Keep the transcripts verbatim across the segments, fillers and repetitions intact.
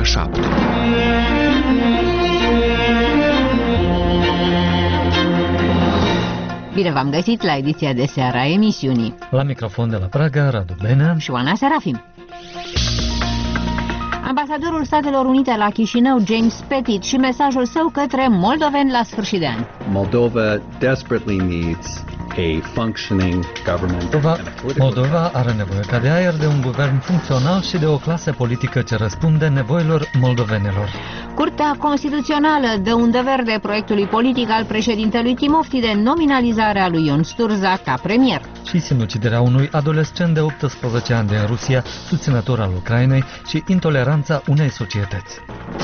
ora șapte. Bine v-am găsit la ediția de seară a emisiunii. La microfon de la Praga, Radu Benea și Oana Serafim. Ambasadorul Statelor Unite la Chișinău, James Pettit, și mesajul său către moldoveni la sfârșit de an. Moldova desperately needs a functioning government. Moldova, Moldova are nevoie ca de aer de un guvern funcțional și de o clasă politică ce răspunde nevoilor moldovenilor. Curtea Constituțională dă undă verde proiectului politic al președintelui Timofti de nominalizare a lui Ion Sturza ca premier. Și sinuciderea unui adolescent de optsprezece ani din Rusia, susținător al Ucrainei, și intoleranța unei societăți.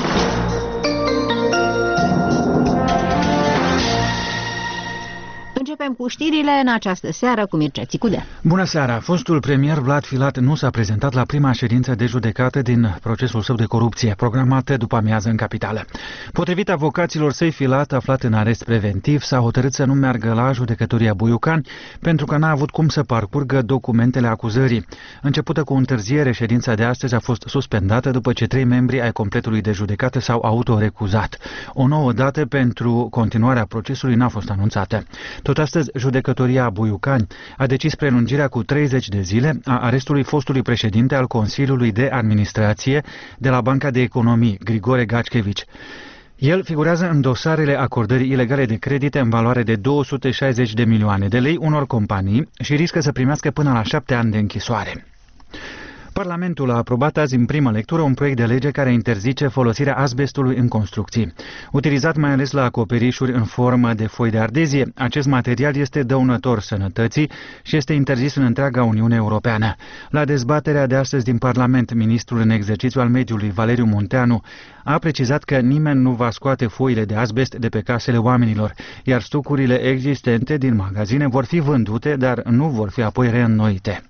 Începem cu știrile în această seară cu Mircea Țicudea. Bună seara! Fostul premier Vlad Filat nu s-a prezentat la prima ședință de judecată din procesul său de corupție, programată după amiază în capitală. Potrivit avocaților săi, Filat, aflat în arest preventiv, s-a hotărât să nu meargă la judecătoria Buiucani pentru că n-a avut cum să parcurgă documentele acuzării. Începută cu întârziere, ședința de astăzi a fost suspendată după ce trei membri ai completului de judecată s-au autorecuzat. O nouă dată pentru continuarea procesului n-a fost anunțată. Tot astăzi, judecătoria Buiucani a decis prelungirea cu treizeci de zile a arestului fostului președinte al Consiliului de Administrație de la Banca de Economii, Grigore Gačkević. El figurează în dosarele acordării ilegale de credite în valoare de două sute șaizeci de milioane de lei unor companii și riscă să primească până la șapte ani de închisoare. Parlamentul a aprobat azi în primă lectură un proiect de lege care interzice folosirea azbestului în construcții. Utilizat mai ales la acoperișuri în formă de foi de ardezie, acest material este dăunător sănătății și este interzis în întreaga Uniune Europeană. La dezbaterea de astăzi din Parlament, ministrul în exercițiu al mediului, Valeriu Munteanu, a precizat că nimeni nu va scoate foile de azbest de pe casele oamenilor, iar stocurile existente din magazine vor fi vândute, dar nu vor fi apoi reînnoite.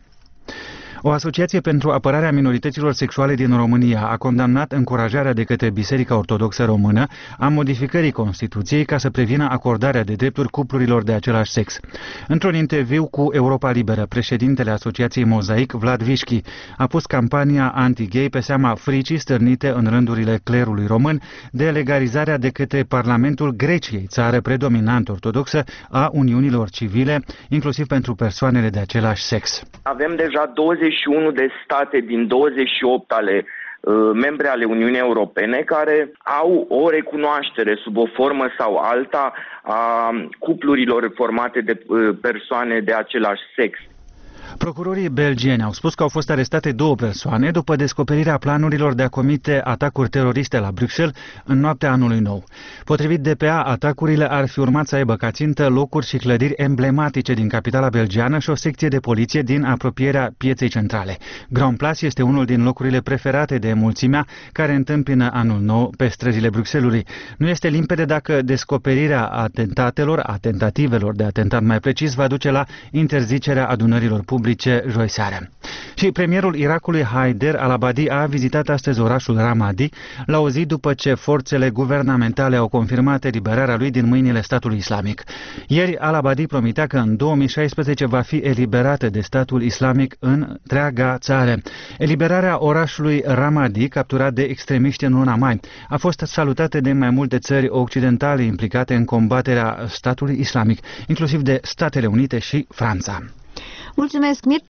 O asociație pentru apărarea minorităților sexuale din România a condamnat încurajarea de către Biserica Ortodoxă Română a modificării Constituției ca să prevină acordarea de drepturi cuplurilor de același sex. Într-un interviu cu Europa Liberă, președintele Asociației Mozaic, Vlad Vișchi, a pus campania anti-gay pe seama fricii stârnite în rândurile clerului român de legalizarea de către Parlamentul Greciei, țară predominant ortodoxă, a uniunilor civile, inclusiv pentru persoanele de același sex. Avem deja douăzeci și unu de state din douăzeci și opt ale uh, membre ale Uniunii Europene care au o recunoaștere sub o formă sau alta a cuplurilor formate de uh, persoane de același sex. Procurorii belgieni au spus că au fost arestate două persoane după descoperirea planurilor de a comite atacuri teroriste la Bruxelles în noaptea anului nou. Potrivit D P A, atacurile ar fi urmat să aibă ca țintă locuri și clădiri emblematice din capitala belgiană și o secție de poliție din apropierea pieței centrale. Grand Place este unul din locurile preferate de mulțimea care întâmpină anul nou pe străzile Bruxellesului. Nu este limpede dacă descoperirea atentatelor, a tentativelor de atentat mai precis, va duce la interzicerea adunărilor publice joi seară. Și premierul Irakului Haider al-Abadi a vizitat astăzi orașul Ramadi la o zi după ce forțele guvernamentale au confirmat eliberarea lui din mâinile statului islamic. Ieri al-Abadi promitea că în două mii șaisprezece va fi eliberată de statul islamic în întreaga țară. Eliberarea orașului Ramadi, capturat de extremiști în luna mai, a fost salutată de mai multe țări occidentale implicate în combaterea statului islamic, inclusiv de Statele Unite și Franța. Mulțumesc, Mir.